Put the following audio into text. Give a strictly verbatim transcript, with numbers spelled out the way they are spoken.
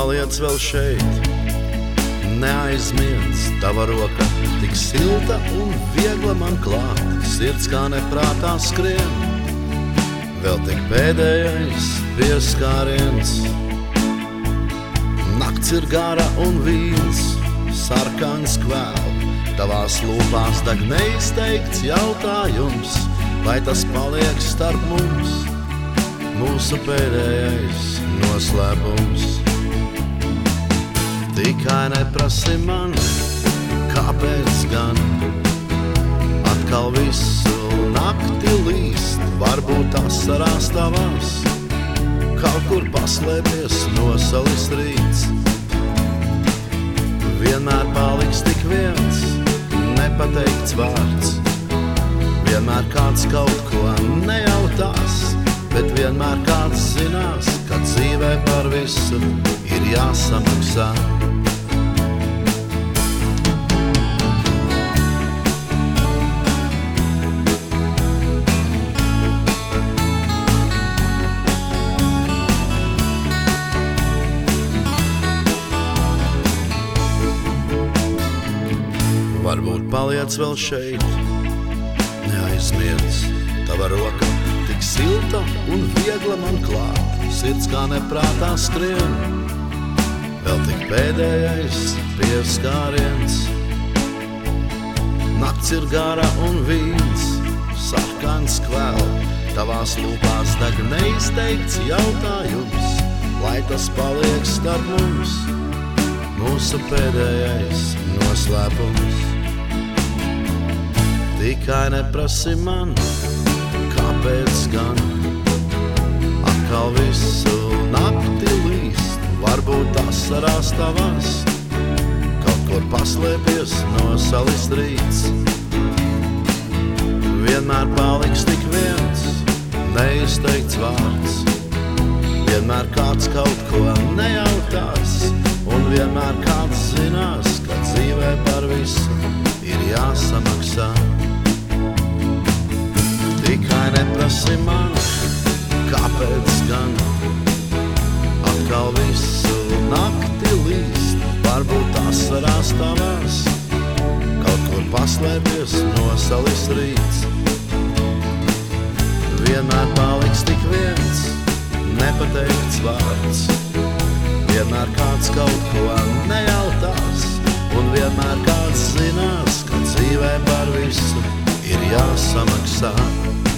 paliec vēl šeit, neaizmiedz, tava roka tik silta un viegla man klāt, sirds kā neprātā skrien, vēl tik pēdējais pieskāriens. Nakts ir gara un vīns, sarkans kvēl, tavās lūpās deg neizteikts jautājums, vai tas paliek starp mums, mūsu pēdējais noslēpums. Tikai neprasi man, kāpēc gan atkal visu nakti līst, varbūt asarās tavās, kaut kur paslēpies nosalis rīts. Vienmēr paliks tik viens nepateikts vārds, vienmēr kāds kaut ko nejautās, bet vienmēr kāds zinās, ka dzīvē par visu ir jāsamaksā. Varbūt paliec vēl šeit, neaizmiedz, tava roka tik silta un viegla man klāt, sirds kā neprātā skrien, vēl tik pēdējais pieskāriens. Nakts ir gara un vīns, sarkans kvēl, tavās lūpās deg neizteikts jautājums, lai tas paliek starp mums, mūsu pēdējais noslēpums. Tikai neprasi man, kāpēc gan atkal visu nakti līst, varbūt asarās tavās, kaut kur paslēpies nosalis rīts. Vienmēr paliks tik viens neizteikts vārds, vienmēr kāds kaut ko nejautās, un vienmēr kāds zinās, ka dzīvē par visu ir jāsamaksā. Tikai neprasi man, kāpēc gan atkal visu nakti līst, varbūt asarās tavās, kaut kur paslēpies nosalis rīts. Vienmēr paliks tik viens nepateikts vārds, vienmēr kāds kaut ko nejautās, un vienmēr kāds zinās, ka dzīvē par visu ir jāsamaksā.